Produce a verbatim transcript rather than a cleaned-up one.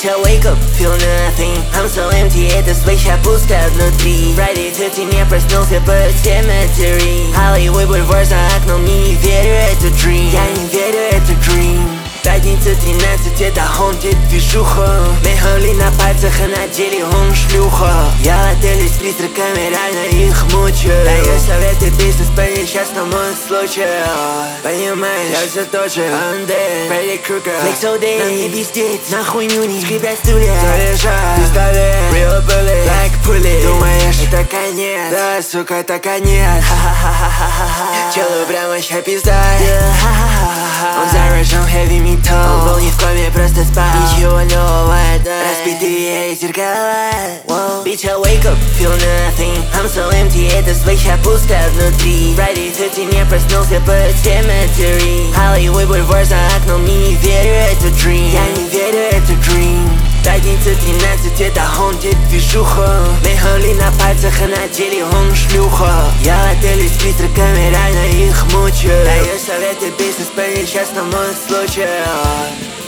Bitch, I wake up, feel nothing. I'm so empty, эта свеча пуста внутри. Friday тридцать не проснулся под cemetery. Hollywood Boulevard за окном, не верю, это dream. Я не верю, это dream. Пятница тринадцать, это haunted движуха. Мехали на пальцах, а на деле он шлюха. Я в отеле с призраками, реально их мучаю. Даю советы, бизнес по несчастному случаю. Понимаешь, я все тот же Андей, Фредди Крюгер, Флекс О'Дей. Нам не пиздеть, на хуйню не скрипят стулья. Заряжай пистолет, real bullet, like bullet. Думаешь, это конец? Да, сука, это конец. Челу прямо ща пиздай. Он заряжен heavy metal. Он был не в коме, просто спал. Ничего нового, да. Разбитые зеркала. Bitch, I wake up, feel nothing. I'm so empty, эта свеча пуста внутри. Friday тридцать не проснулся под cemetery. Hollywood Boulevard за окном, не верю, это dream. Я не верю, это dream. Пятница тринадцать, это haunted движуха. Мехали на пальцах, а на деле он шлюха. Я в отеле с призраками, реально их мучаю. Даю советы, бизнес по несчастному случаю.